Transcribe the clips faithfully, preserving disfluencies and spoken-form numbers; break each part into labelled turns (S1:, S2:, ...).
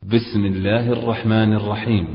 S1: بسم الله الرحمن الرحيم.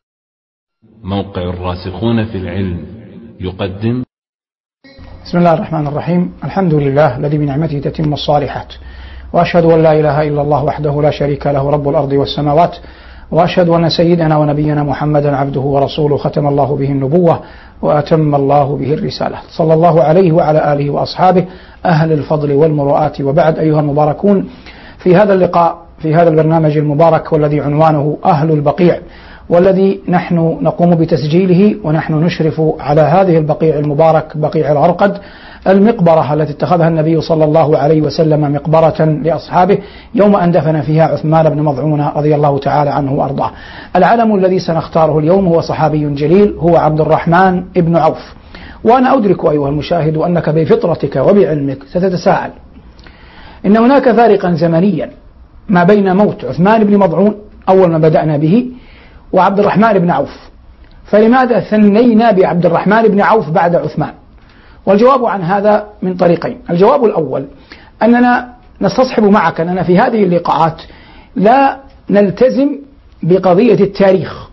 S1: موقع الراسخون في العلم يقدم.
S2: بسم الله الرحمن الرحيم. الحمد لله الذي بنعمته تتم الصالحات، وأشهد أن لا إله إلا الله وحده لا شريك له رب الأرض والسماوات، وأشهد أن سيدنا ونبينا محمدا عبده ورسوله ختم الله به النبوة وأتم الله به الرسالة، صلى الله عليه وعلى آله وأصحابه أهل الفضل والمروءات. وبعد، أيها المباركون، في هذا اللقاء في هذا البرنامج المبارك والذي عنوانه أهل البقيع، والذي نحن نقوم بتسجيله ونحن نشرف على هذه البقيع المبارك، بقيع العرقد، المقبرة التي اتخذها النبي صلى الله عليه وسلم مقبرة لأصحابه يوم أن دفن فيها عثمان بن مظعون رضي الله تعالى عنه وأرضاه. العلم الذي سنختاره اليوم هو صحابي جليل، هو عبد الرحمن بن عوف. وأنا أدرك أيها المشاهد أنك بفطرتك وبعلمك ستتساءل إن هناك فارقا زمنيا ما بين موت عثمان بن مظعون أول ما بدأنا به وعبد الرحمن بن عوف، فلماذا ثنينا بعبد الرحمن بن عوف بعد عثمان؟ والجواب عن هذا من طريقين. الجواب الأول أننا نستصحب معك أننا في هذه اللقاءات لا نلتزم بقضية التاريخ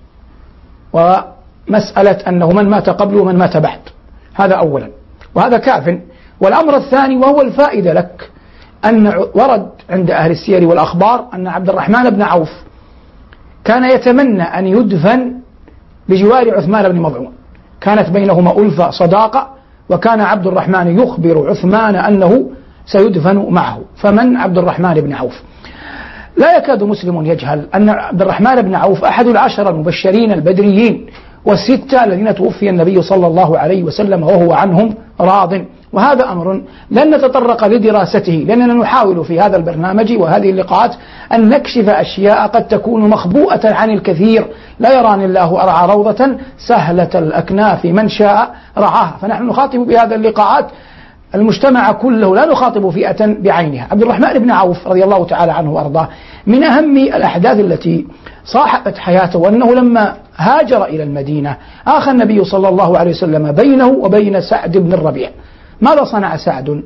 S2: ومسألة أنه من مات قبل ومن مات بعد، هذا أولا، وهذا كاف. والأمر الثاني وهو الفائدة لك، أن ورد عند أهل السير والأخبار أن عبد الرحمن بن عوف كان يتمنى أن يدفن بجوار عثمان بن مظعون، كانت بينهما ألفة صداقة، وكان عبد الرحمن يخبر عثمان أنه سيدفن معه. فمن عبد الرحمن بن عوف؟ لا يكاد مسلم يجهل أن عبد الرحمن بن عوف أحد العشر المبشرين البدريين والستة الذين توفي النبي صلى الله عليه وسلم وهو عنهم راض. وهذا أمر لن نتطرق لدراسته، لأننا نحاول في هذا البرنامج وهذه اللقاءات أن نكشف أشياء قد تكون مخبوءة عن الكثير. لا يراني الله أرعى روضة سهلة الأكناف من شاء رعاها. فنحن نخاطب بهذه اللقاءات المجتمع كله، لا نخاطب فئة بعينها. عبد الرحمن بن عوف رضي الله تعالى عنه وأرضاه من أهم الأحداث التي صاحبت حياته وأنه لما هاجر إلى المدينة آخى النبي صلى الله عليه وسلم بينه وبين سعد بن الربيع. ماذا صنع سعد؟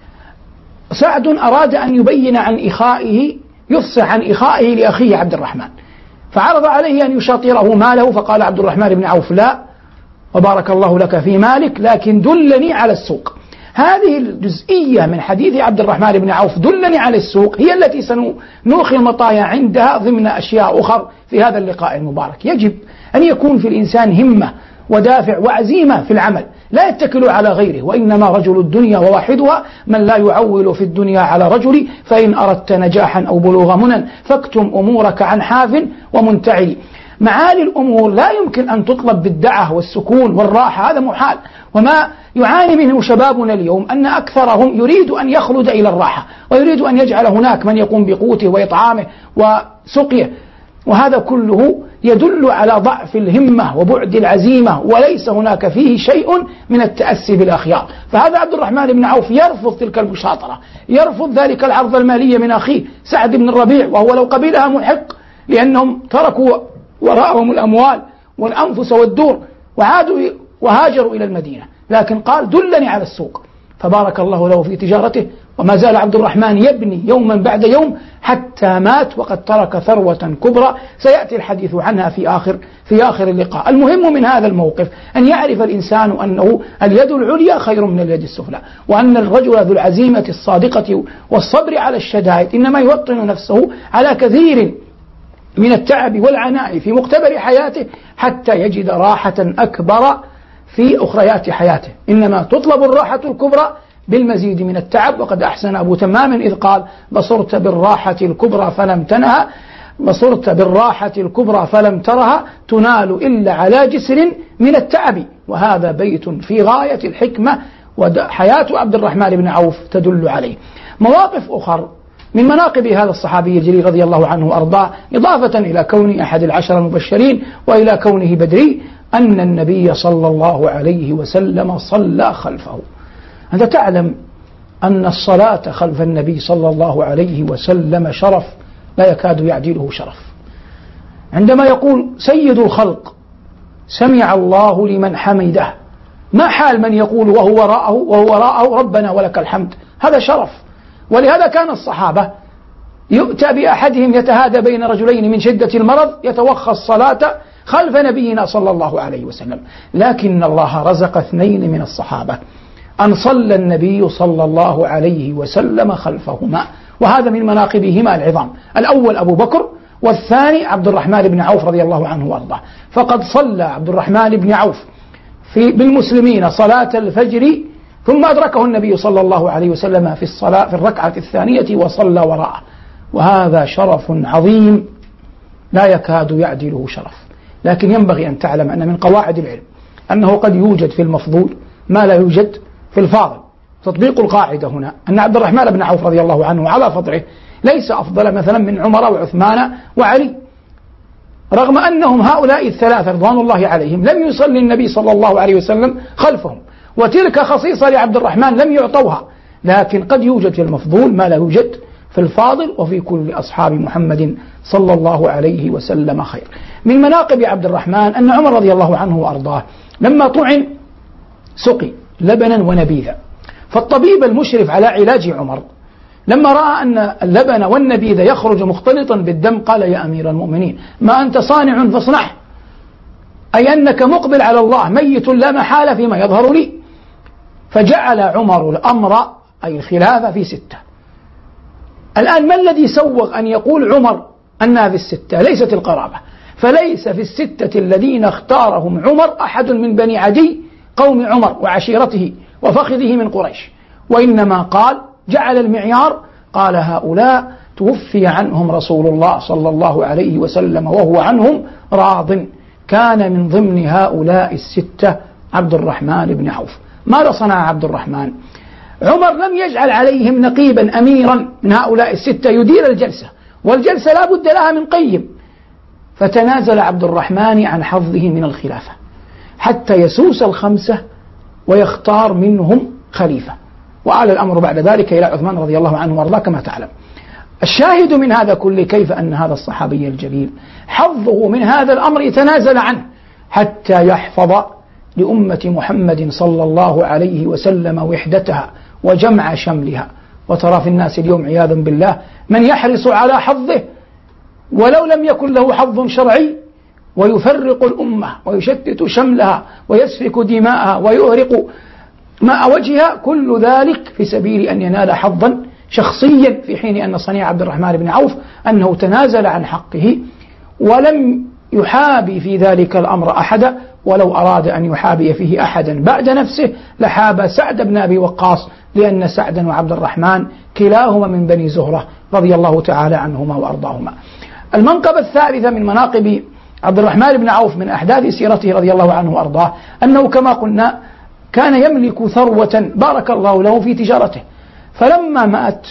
S2: سعد أراد أن يبين عن إخائه، يفصح عن إخائه لأخيه عبد الرحمن، فعرض عليه أن يشاطره ماله، فقال عبد الرحمن بن عوف: لا، وبارك الله لك في مالك، لكن دلني على السوق. هذه الجزئية من حديث عبد الرحمن بن عوف، دلني على السوق، هي التي سنوخي المطايا عندها ضمن أشياء أخر في هذا اللقاء المبارك. يجب أن يكون في الإنسان همة ودافع وعزيمة في العمل، لا يتكل على غيره، وإنما رجل الدنيا وواحدها من لا يعول في الدنيا على رجل، فإن أردت نجاحا أو بلوغ منى فاكتم أمورك عن حاف ومنتعل. معالي الأمور لا يمكن أن تطلب بالدعة والسكون والراحة، هذا محال. وما يعاني منه شبابنا اليوم أن أكثرهم يريد أن يخلد إلى الراحة، ويريد أن يجعل هناك من يقوم بقوته وإطعامه وسقيه، وهذا كله يدل على ضعف الهمة وبعد العزيمة، وليس هناك فيه شيء من التأسي بالأخيار. فهذا عبد الرحمن بن عوف يرفض تلك المشاطرة، يرفض ذلك العرض المالي من أخيه سعد بن الربيع، وهو لو قبلها محق، لأنهم تركوا وراءهم الأموال والأنفس والدور وعادوا وهاجروا إلى المدينة، لكن قال: دلني على السوق. فبارك الله له في تجارته، وما زال عبد الرحمن يبني يوما بعد يوم حتى مات، وقد ترك ثروة كبرى سيأتي الحديث عنها في آخر في آخر اللقاء. المهم من هذا الموقف أن يعرف الإنسان أنه اليد العليا خير من اليد السفلى، وأن الرجل ذو العزيمة الصادقة والصبر على الشدائد إنما يوطن نفسه على كثير من التعب والعناء في مقتبل حياته حتى يجد راحة أكبر في أخريات حياته. إنما تطلب الراحة الكبرى بالمزيد من التعب. وقد أحسن أبو تمام إذ قال: بصرت بالراحة الكبرى فلم تنها بصرت بالراحة الكبرى فلم ترها تنال إلا على جسر من التعب. وهذا بيت في غاية الحكمة، وحياة عبد الرحمن بن عوف تدل عليه. مواقف أخر من مناقب هذا الصحابي الجليل رضي الله عنه وأرضاه، إضافة إلى كونه أحد العشر المبشرين وإلى كونه بدري، أن النبي صلى الله عليه وسلم صلى خلفه. أنت تعلم أن الصلاة خلف النبي صلى الله عليه وسلم شرف لا يكاد يعدله شرف. عندما يقول سيد الخلق: سمع الله لمن حمده، ما حال من يقول وهو وراءه وهو وراءه ربنا ولك الحمد؟ هذا شرف. ولهذا كان الصحابة يؤتى بأحدهم يتهادى بين رجلين من شدة المرض يتوخى الصلاة خلف نبينا صلى الله عليه وسلم، لكن الله رزق اثنين من الصحابة أن صلى النبي صلى الله عليه وسلم خلفهما، وهذا من مناقبهما العظام. الأول أبو بكر، والثاني عبد الرحمن بن عوف رضي الله عنه وارضاه. فقد صلى عبد الرحمن بن عوف في بالمسلمين صلاة الفجر، ثم أدركه النبي صلى الله عليه وسلم في الصلاة في الركعة الثانية وصلى وراءه، وهذا شرف عظيم لا يكاد يعدله شرف. لكن ينبغي أن تعلم أن من قواعد العلم أنه قد يوجد في المفضول ما لا يوجد في الفاضل. تطبيق القاعدة هنا أن عبد الرحمن بن عوف رضي الله عنه على فضله ليس أفضل مثلا من عمر وعثمان وعلي، رغم أنهم هؤلاء الثلاثة رضوان الله عليهم لم يصلي النبي صلى الله عليه وسلم خلفهم، وتلك خصيصة لعبد الرحمن لم يعطوها. لكن قد يوجد في المفضول ما لا يوجد في الفاضل، وفي كل أصحاب محمد صلى الله عليه وسلم خير. من مناقب عبد الرحمن أن عمر رضي الله عنه وأرضاه لما طعن سقي لبنا ونبيذا، فالطبيب المشرف على علاج عمر لما رأى أن اللبن والنبيذ يخرج مختلطا بالدم قال: يا أمير المؤمنين، ما أنت صانع فاصنعه، أي أنك مقبل على الله ميت لا محالة فيما يظهر لي. فجعل عمر الأمر أي الخلافة في ستة. الآن ما الذي سوغ أن يقول عمر أنها في الستة؟ ليست القرابة، فليس في الستة الذين اختارهم عمر أحد من بني عدي قوم عمر وعشيرته وفخذه من قريش، وإنما قال جعل المعيار قال: هؤلاء توفي عنهم رسول الله صلى الله عليه وسلم وهو عنهم راض. كان من ضمن هؤلاء الستة عبد الرحمن بن عوف. ماذا صنع عبد الرحمن؟ عمر لم يجعل عليهم نقيبا أميرا من هؤلاء الستة يدير الجلسة، والجلسة لا بد لها من قيم، فتنازل عبد الرحمن عن حظه من الخلافة حتى يسوس الخمسة ويختار منهم خليفة، وعلى الأمر بعد ذلك إلى عثمان رضي الله عنه وارضاه كما تعلم. الشاهد من هذا كله كيف أن هذا الصحابي الجليل حظه من هذا الأمر يتنازل عنه حتى يحفظ لأمة محمد صلى الله عليه وسلم وحدتها وجمع شملها. وترى في الناس اليوم عياذا بالله من يحرص على حظه ولو لم يكن له حظ شرعي، ويفرق الأمة ويشتت شملها ويسفك دماءها ويغرق ماء وجهها، كل ذلك في سبيل أن ينال حظا شخصيا، في حين أن صنيع عبد الرحمن بن عوف أنه تنازل عن حقه ولم يحابي في ذلك الأمر أحدا، ولو أراد أن يحابي فيه أحدا بعد نفسه لحاب سعد بن أبي وقاص، لأن سعدا وعبد الرحمن كلاهما من بني زهرة رضي الله تعالى عنهما وأرضاهما. المنقبة الثالثة من مناقب عبد الرحمن بن عوف من أحداث سيرته رضي الله عنه وأرضاه أنه كما قلنا كان يملك ثروة بارك الله له في تجارته، فلما مات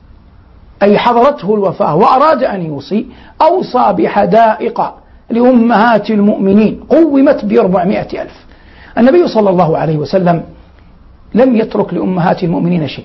S2: أي حضرته الوفاة وأراد أن يوصي أوصى بحدائق لأمهات المؤمنين قومت بأربعمائة ألف. النبي صلى الله عليه وسلم لم يترك لأمهات المؤمنين شيء،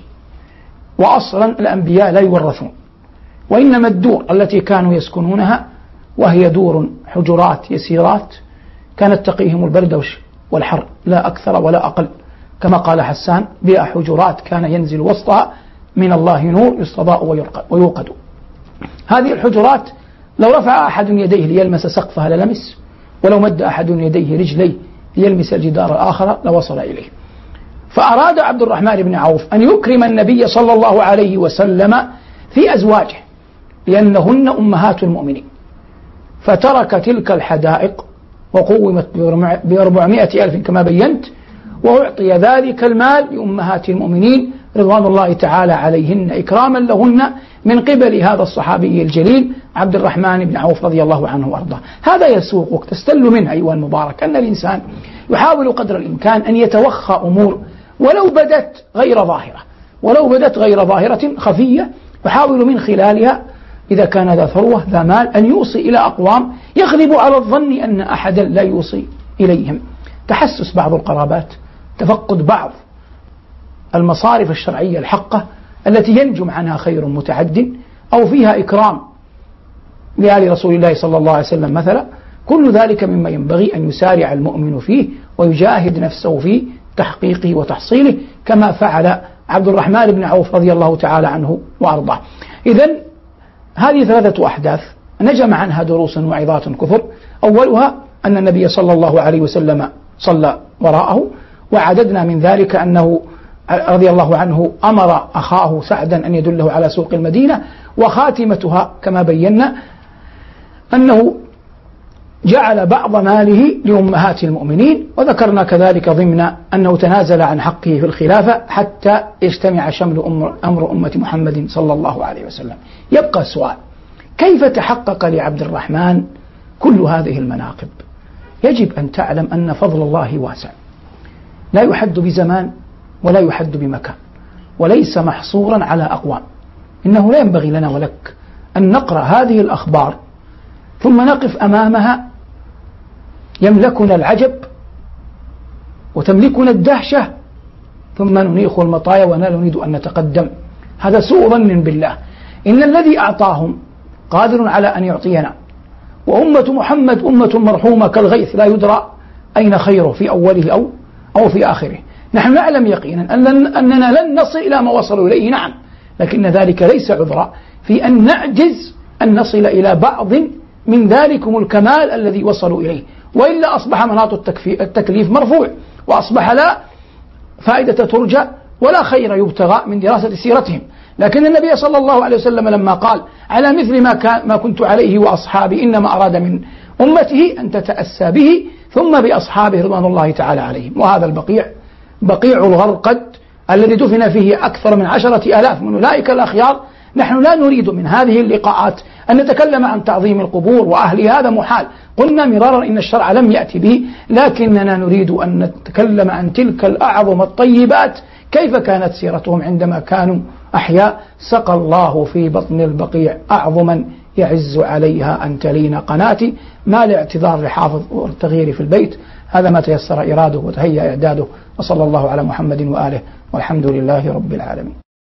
S2: وأصلا الأنبياء لا يورثون، وإنما الدور التي كانوا يسكنونها وهي دور حجرات يسيرات كانت تقيهم البرد والحر لا أكثر ولا أقل، كما قال حسان: بها حجرات كان ينزل وسطها من الله نور يستضاء ويوقد. هذه الحجرات لو رفع أحد يديه ليلمس سقفها للمس، ولو مد أحد يديه رجليه ليلمس الجدار الآخر لوصل إليه. فأراد عبد الرحمن بن عوف أن يكرم النبي صلى الله عليه وسلم في أزواجه لأنهن أمهات المؤمنين، فترك تلك الحدائق وقومت بأربعمائة ألف كما بينت، وأعطي ذلك المال لأمهات المؤمنين رضوان الله تعالى عليهن إكراما لهن من قبل هذا الصحابي الجليل عبد الرحمن بن عوف رضي الله عنه وأرضاه. هذا يسوقك تستل منه أيها المبارك أن الإنسان يحاول قدر الإمكان أن يتوخى أمور ولو بدت غير ظاهرة، ولو بدت غير ظاهرة خفية، يحاول من خلالها إذا كان ذا ثروة ذا مال أن يوصي إلى أقوام يغلب على الظن أن أحدا لا يوصي إليهم. تحسس بعض القرابات، تفقد بعض المصارف الشرعية الحقة التي ينجم عنها خير متعد أو فيها إكرام لآل رسول الله صلى الله عليه وسلم مثلا، كل ذلك مما ينبغي أن يسارع المؤمن فيه ويجاهد نفسه في تحقيقه وتحصيله كما فعل عبد الرحمن بن عوف رضي الله تعالى عنه وأرضاه. إذن هذه ثلاثة أحداث نجمع عنها دروس وعظات كثر. أولها أن النبي صلى الله عليه وسلم صلى وراءه، وعددنا من ذلك أنه رضي الله عنه أمر أخاه سعدا أن يدله على سوق المدينة، وخاتمتها كما بينا أنه جعل بعض ماله لأمهات المؤمنين، وذكرنا كذلك ضمن أنه تنازل عن حقه في الخلافة حتى يجتمع شمل أمر أمة محمد صلى الله عليه وسلم. يبقى السؤال: كيف تحقق لعبد الرحمن كل هذه المناقب؟ يجب أن تعلم أن فضل الله واسع، لا يحد بزمان ولا يحد بمكان، وليس محصورا على أقوام. إنه لا ينبغي لنا ولك أن نقرأ هذه الأخبار ثم نقف أمامها يملكنا العجب وتملكنا الدهشة ثم ننيخ المطايا ولا نريد أن نتقدم. هذا سوء ظن بالله. إن الذي أعطاهم قادر على أن يعطينا، وأمة محمد أمة مرحومة كالغيث لا يدرى أين خيره في أوله أو أو في آخره. نحن نعلم يقينا أننا لن نصل إلى ما وصلوا إليه، نعم، لكن ذلك ليس عذرا في أن نعجز أن نصل إلى بعض من ذلكم الكمال الذي وصلوا إليه، وإلا أصبح مناط التكليف مرفوع، وأصبح لا فائدة ترجى ولا خير يبتغى من دراسة سيرتهم. لكن النبي صلى الله عليه وسلم لما قال على مثل ما, كان ما كنت عليه وأصحابي، إنما أراد من أمته أن تتأسى به ثم بأصحابه رضوان الله تعالى عليهم. وهذا البقيع بقيع الغرقد الذي دفن فيه أكثر من عشرة آلاف من أولئك الأخيار. نحن لا نريد من هذه اللقاءات أن نتكلم عن تعظيم القبور وأهل، هذا محال، قلنا مرارا إن الشرع لم يأتي به، لكننا نريد أن نتكلم عن تلك الأعظم الطيبات، كيف كانت سيرتهم عندما كانوا أحياء. سقى الله في بطن البقيع أعظما يعز عليها أن تلين قناتي، ما لاعتذار لحافظ والتغيير في البيت. هذا ما تيسر إراده وتهيأ إعداده، وصلى الله على محمد وآله، والحمد لله رب العالمين.